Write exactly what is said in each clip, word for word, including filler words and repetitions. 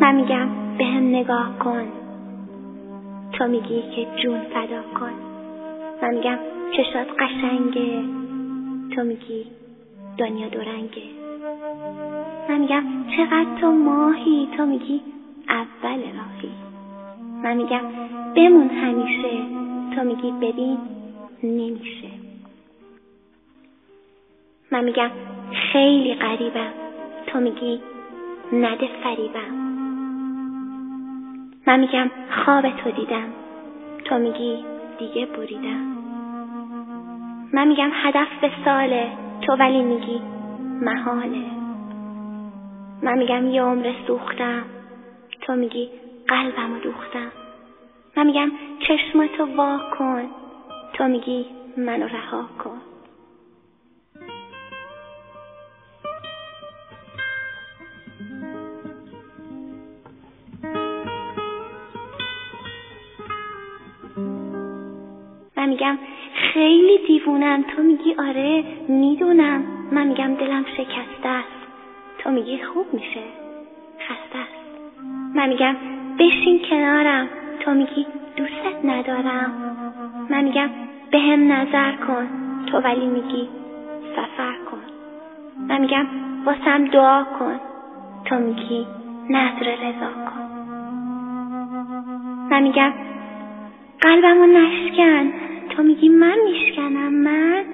من میگم به هم نگاه کن، تو میگی که جون فدا کن. من میگم چشات قشنگه، تو میگی دنیا دورنگه. من میگم چقدر تو ماهی، تو میگی اول راهی. من میگم بمون همیشه، تو میگی ببین نمیشه. من میگم خیلی غریبم، تو میگی نده فریبم. من میگم خواب تو دیدم، تو میگی دیگه بریدم. من میگم هدف وصاله، تو ولی میگی محاله. من میگم یه عمر سوختم، تو میگی قلبمو دوختم. من میگم چشمتو وا کن، تو میگی منو رها کن. من میگم خیلی دیوونم، تو میگی آره میدونم. من میگم دلم شکسته است، تو میگی خوب میشه خسته است. من میگم بشین کنارم، تو میگی دوستت ندارم. من میگم به هم نظر کن، تو ولی میگی سفر کن. من میگم واسم دعا کن، تو میگی نذر رضا کن. من میگم قلبمو نشکن، تو میگی من میشکنم. من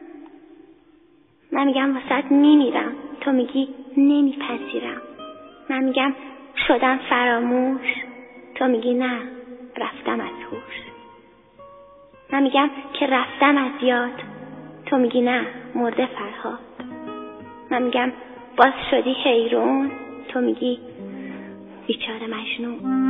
من میگم واسط میمیرم، تو میگی نمیپذیرم. من میگم شدم فراموش، تو میگی نه رفتم از هوش. من میگم که رفتم از یاد، تو میگی نه مرده فرهاد. من میگم باز شدی حیرون، تو میگی بیچاره مجنون.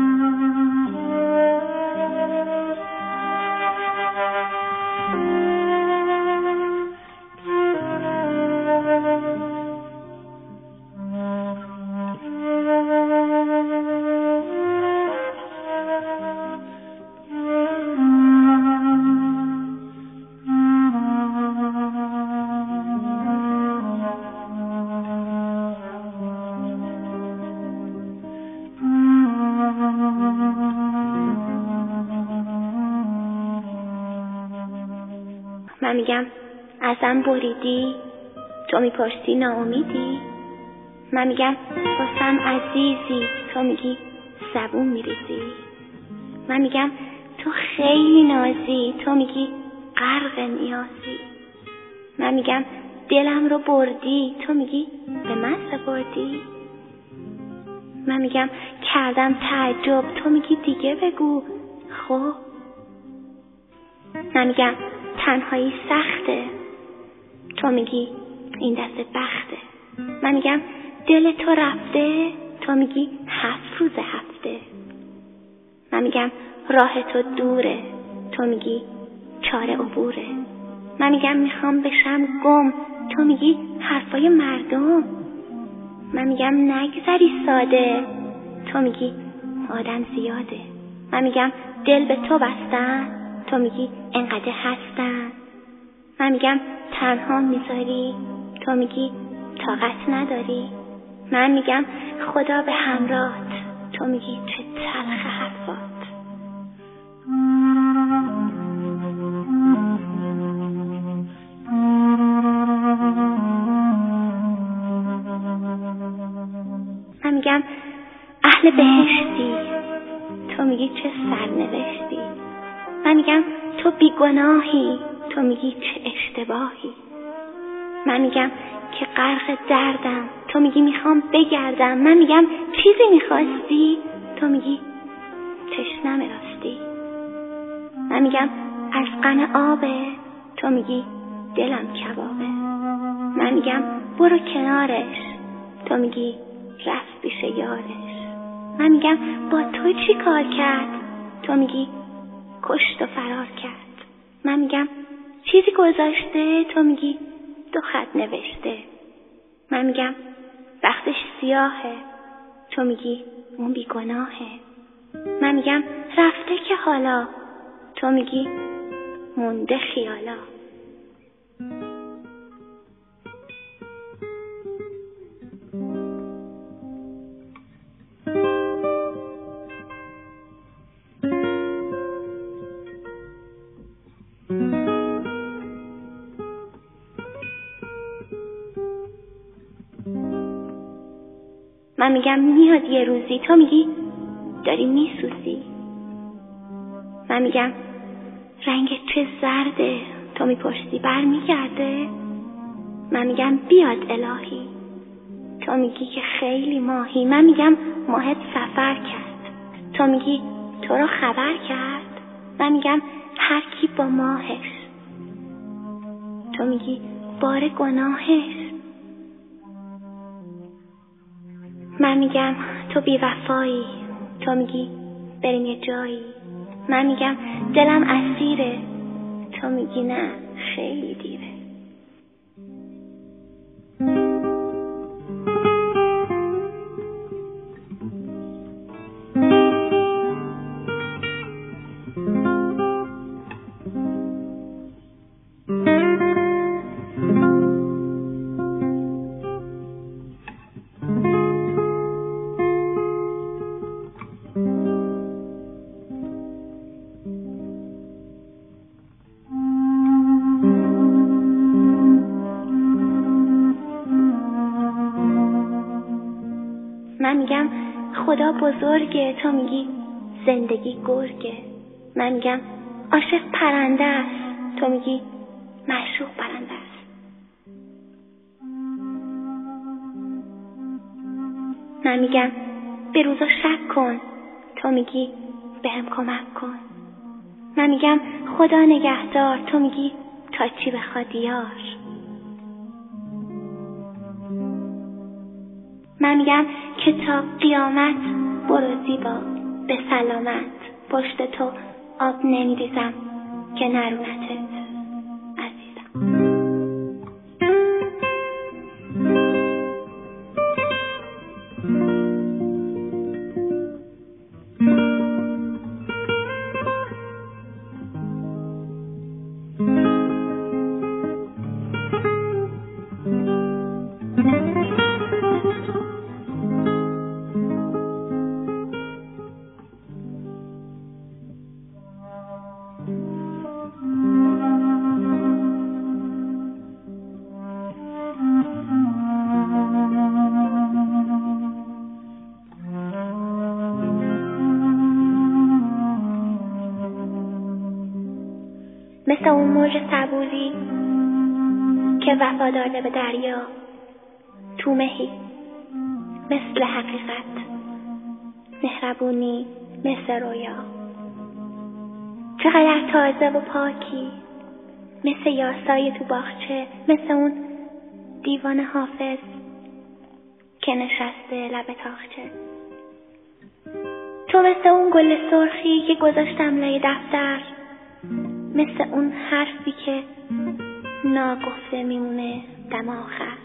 من میگم ازم بریدی، تو میپرسی ناامیدی. من میگم واسم عزیزی، تو میگی زبون میریزی. من میگم تو خیلی نازی، تو میگی غرق نیازی. من میگم دلم رو بردی، تو میگی به من سپردی. من میگم کردم تعجب، تو میگی دیگه بگو خب. من میگم تنهایی سخته، تو میگی این دست بخته. من میگم دل تو رفته، تو میگی هفت روز هفته. من میگم راه تو دوره، تو میگی چاره عبوره. من میگم میخوام بشم گم، تو میگی حرفای مردم. من میگم نگذری ساده، تو میگی آدم زیاده. من میگم دل به تو بستن، تو میگی انقدر هستن. من میگم تنها میذاری، تو میگی طاقت نداری. من میگم خدا به همراهت، تو میگی چه تلخ حرفات. من میگم اهل بهشتی، تو میگی چه سرنوشتی. من میگم تو بیگناهی، تو میگی چه اشتباهی. من میگم که غرق دردم، تو میگی میخوام بگردم. من میگم چیزی میخواستی، تو میگی تشنم راستی. من میگم از غن آبه، تو میگی دلم کبابه. من میگم برو کنارش، تو میگی رفت پیش یارش. من میگم با تو چی کار کرد، تو میگی کشت و فرار کرد. من میگم چیزی گذاشته، تو میگی دو خط نوشته. من میگم بختش سیاهه، تو میگی اون بیگناهه. من میگم رفته که حالا، تو میگی مونده خیالا. من میگم میاد یه روزی، تو میگی داری میسوزی. من میگم رنگت چه زرده، تو میپرسی برمیگرده. من میگم بیاد الهی، تو میگی که خیلی ماهی. من میگم ماهت سفر کرد، تو میگی تو رو خبر کرد. من میگم هر کی با ماهش، تو میگی بار گناهش. من میگم تو بی وفایی، تو میگی بریم یه جایی. من میگم دلم اسیره، تو میگی نه خیلی دیره. من میگم خدا بزرگه، تو میگی زندگی گرگه. من میگم عاشق پرنده است، تو میگی معشوق برنده است. من میگم به روزا شک کن، تو میگی بهم کمک کن. من میگم خدا نگهدار، تو میگی تا چی بخواد یار. من میگم که تا قیامت برو زیبا به سلامت، پشت تو آب نمیریزم که نرونتت عزیزم. مثل اون موج صبوری که وفا داده به دریا، تو مهی مثل حقیقت، مهربونی مثل رویا. چقدر تازه و پاکی، مثل یاسای تو باغچه، مثل اون دیوان حافظ که نشسته لب تاقچه. تو مثل اون گل سرخی که گذاشتم لای دفتر، مثل اون حرفی که ناگفته میمونه دم آخر.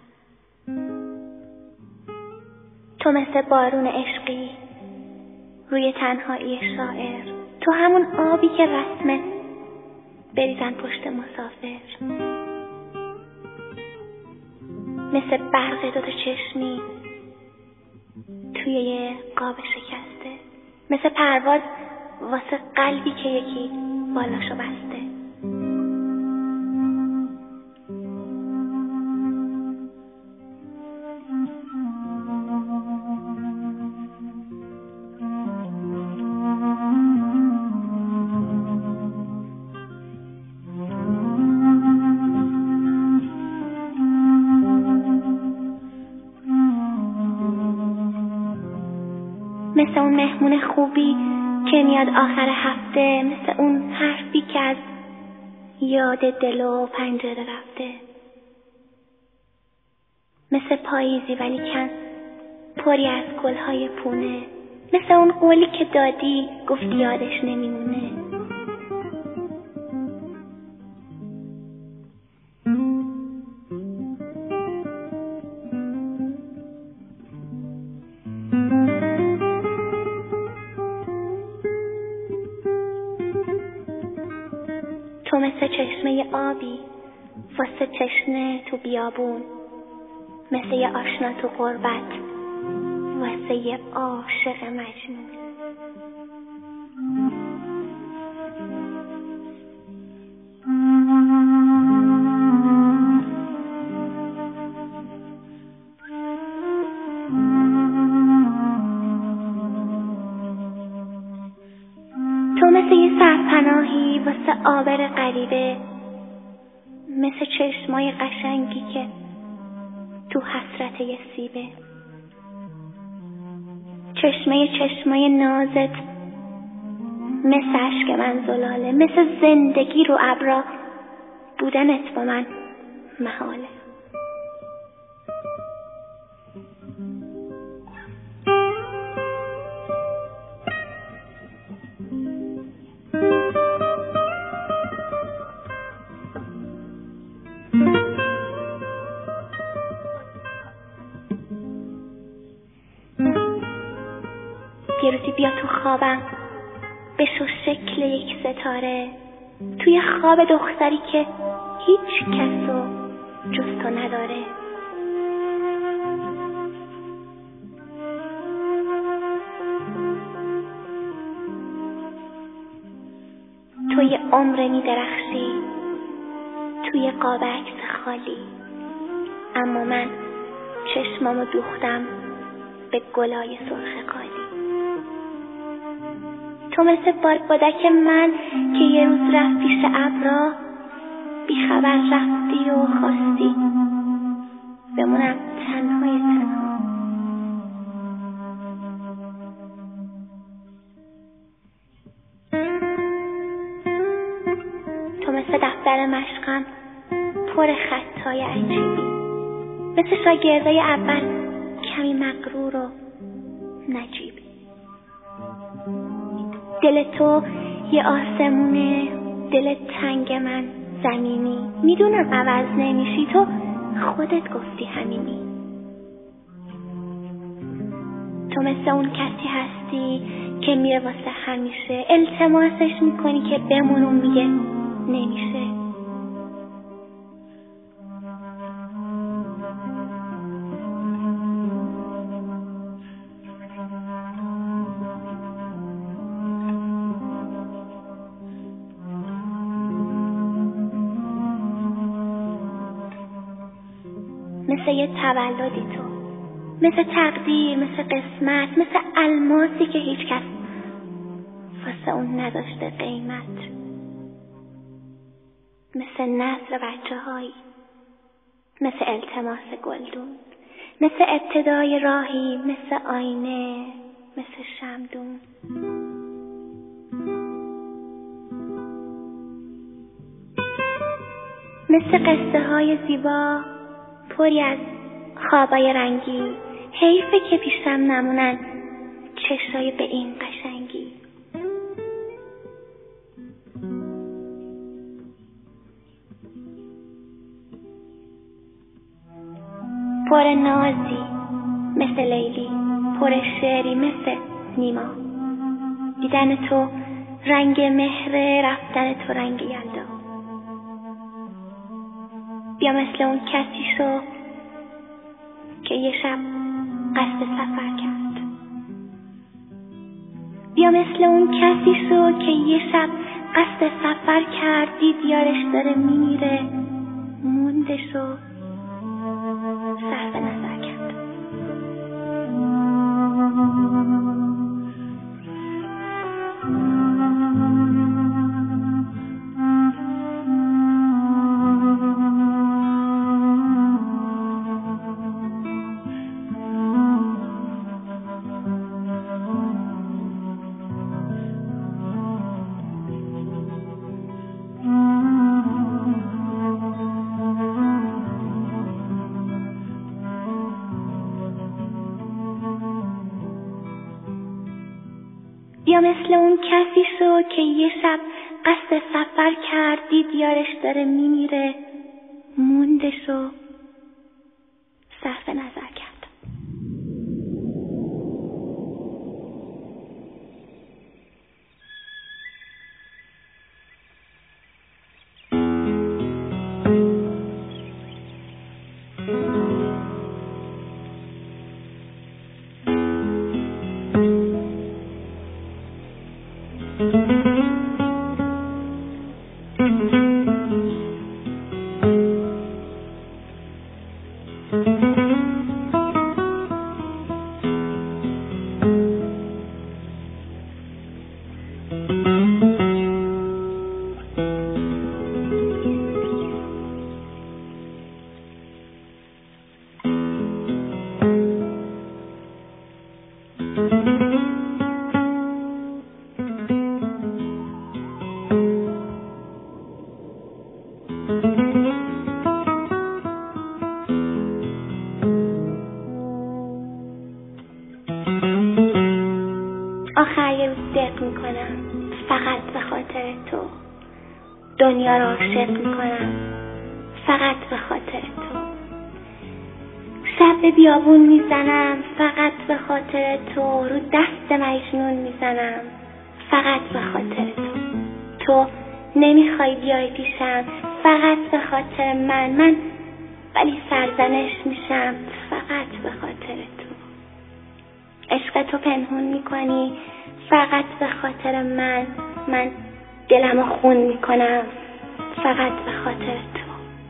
تو مثل بارون عشقی روی تنهایی شاعر، تو همون آبی که رسمه بریزن پشت مسافر. مثل برق دوتا چشمی توی یه قاب شکسته، مثل پرواز واسه قلبی که یکی بالاشو بسته. مثل اون مهمون خوبی که میاد آخر هفته، مثل اون حرفی که از یاد دل و پنجره رفته. مثل پاییزی ولی کن پری از گلهای پونه، مثل اون قولی که دادی گفتی یادش نمیمونه. تو مثل چشمه آبی واسه چشمه تو بیابون، مثل یه آشنا تو غربت واسه یه عاشق مجنون. مثل یه سرپناهی واسه آبر غریبه، مثل چشمای قشنگی که تو حسرت یه سیبه. چشمه چشمای نازت مثل عشق من زلاله، مثل زندگی رو ابرا بودنت با من محاله. یه روزی بیا تو خوابم، بشو شکل یک ستاره، توی خواب دختری که هیچ کسو جز تو نداره. توی عمر می درخشی توی قاب عکس خالی، اما من چشمامو دوختم به گلای سرخ قالی. تو مثل بادبادک من که یه روز رفت پیش ابرا، بی خبر رفتی و خواستی بمونم تنهای تنها. تو مثل دفتر مشقم پر خطای عجیبی، مثل شاگردای اول کمی مغرور و نجیبی. دل تو یه آسمونه، دل تنگ من زمینی. میدونم عوض نمیشی، تو خودت گفتی همینی. تو مثل اون کسی هستی که میره واسه همیشه، التماسش میکنی که بمونم، میگه نمیشه. مثل یه تولدی تو، مثل تقدیر، مثل قسمت، مثل الماسی که هیچ کس واسه اون نداشته قیمت. مثل نظر بچه هایی، مثل التماس گلدون، مثل ابتدای راهی، مثل آینه، مثل شمدون. مثل قصه های زیبا پری از خوابای رنگی، حیفه که پیشم نمونن چشای به این قشنگی. پر نازی مثل لیلی، پر شعری مثل نیما. دیدن تو رنگ مهر، رفتن تو رنگ یلدا. بیا مثل اون کسی شو که یه شب قصد سفر کرد. بیا مثل اون کسی شو که یه شب قصد سفر کرد، دید یارش داره میمیره، موندش و صرف نظر کرد. بیا مثل اون کسی شو که یه شب قصد سفر کرد، دید یارش داره میمیره، موندش و صرف نظر کرد. Thank you. آخر یه روز دق میکنم فقط به خاطر تو. دنیا رو عاشق میکنم فقط به خاطر تو. شب به بیابون میزنم فقط به خاطر تو. رو دست مجنون میزنم فقط به خاطر تو. تو نمیخوای بیای پیشم فقط به خاطر من. من ولی سرزنش میشم فقط به خاطر تو. عشق تو پنهون میکنی فقط به خاطر من. من دلمو خون میکنم فقط به خاطر تو.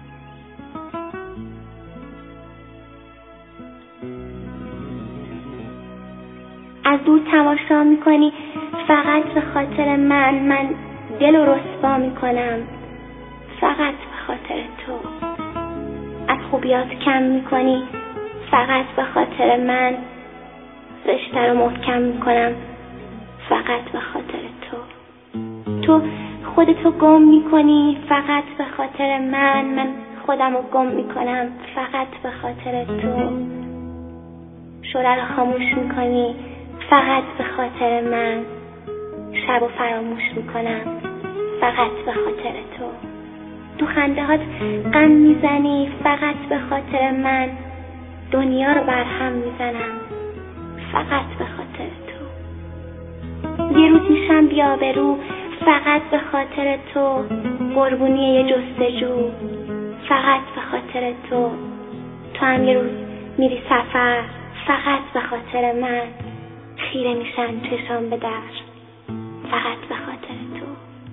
از دور تماشا میکنی فقط به خاطر من. من دل رو رسوا میکنم فقط به خاطر تو. از خوبیات کم میکنی فقط به خاطر من. رشته رو محکم میکنم فقط به خاطر تو. تو خودتو گم میکنی فقط به خاطر من. من خودم رو گم میکنم فقط به خاطر تو. شعله رو خاموش میکنی فقط به خاطر من. شب رو فراموش میکنم فقط به خاطر تو. تو خنده هات غم میزنی فقط به خاطر من. دنیا رو برهم میزنم فقط به خاطر تو. یه روز میشم بی‌آبرو فقط به خاطر تو. قربونی یه جستجو فقط به خاطر تو. تو هم یه روز میری سفر فقط به خاطر من. خیره میشن چشام به در فقط به خاطر تو.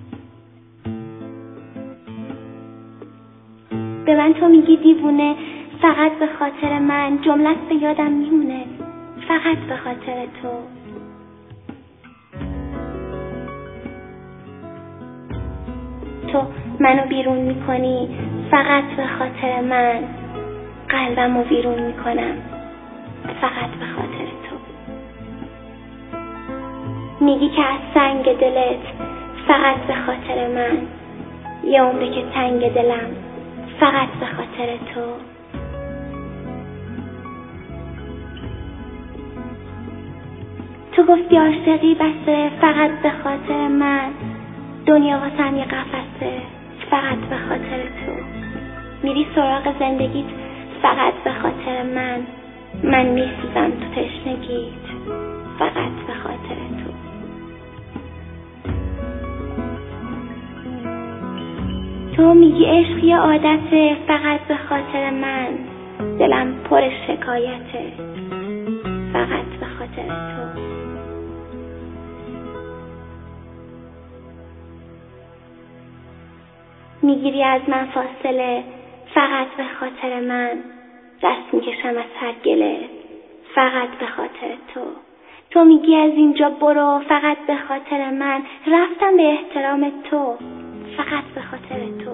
به من تو میگی دیوونه فقط به خاطر من. جملت به یادم میمونه فقط به خاطر تو. تو منو بیرون میکنی فقط به خاطر من. قلبمو بیرون میکنم فقط به خاطر تو. میگی که از سنگ دلت فقط به خاطر من. یه عمره که تنگ دلم فقط به خاطر تو. تو گفتی عاشقی بسه فقط به خاطر من. دنیا واسم یه قفسه فقط به خاطر تو. میری سراغ زندگیت فقط به خاطر من. من میسوزم تو تشنگیت فقط به خاطر تو. تو میگی عشق یه عادته فقط به خاطر من. دلم پر شکایته فقط به خاطر تو. میگیری از من فاصله فقط به خاطر من. دست میکشم از هر گله فقط به خاطر تو. تو میگی از اینجا برو فقط به خاطر من. رفتم به احترام تو فقط به خاطر تو.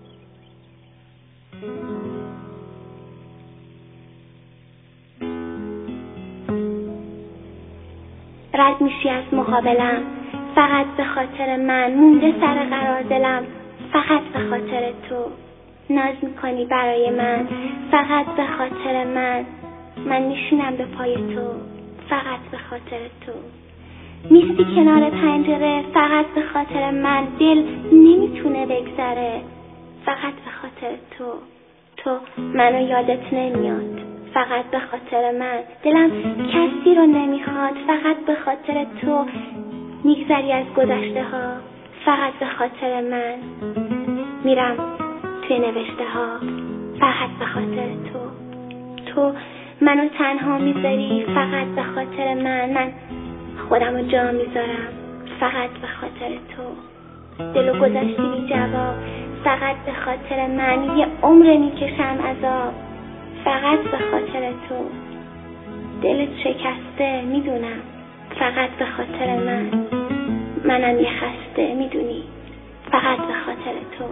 رد میشی از مقابلم فقط به خاطر من. مونده سر قرار دلم فقط به خاطر تو. ناز میکنی برای من فقط به خاطر من. من میشینم به پای تو فقط به خاطر تو. میستی کنار پنجره فقط به خاطر من. دل نمیتونه بگذره فقط به خاطر تو. تو منو یادت نمیاد فقط به خاطر من. دلم کسی رو نمیخواد فقط به خاطر تو. میگذری از گذشته ها فقط به خاطر من. میرم توی نوشته ها فقط به خاطر تو. تو منو تنها میذاری فقط به خاطر من. من خودم رو جا میذارم فقط به خاطر تو. دلو گذاشتی بی جواب فقط به خاطر من. یه عمر میکشم عذاب فقط به خاطر تو. دلت شکسته میدونم فقط به خاطر من. منم یه خسته میدونی فقط به خاطر تو.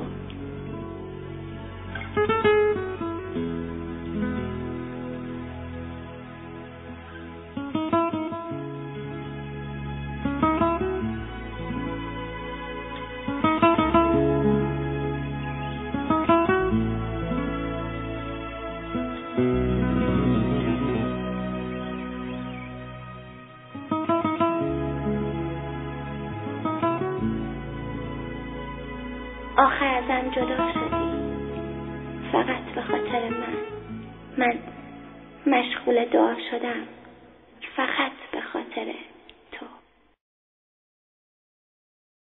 آخر ازم جدا شدی، فقط به خاطر من. من مشغول دعا شدم، فقط به خاطر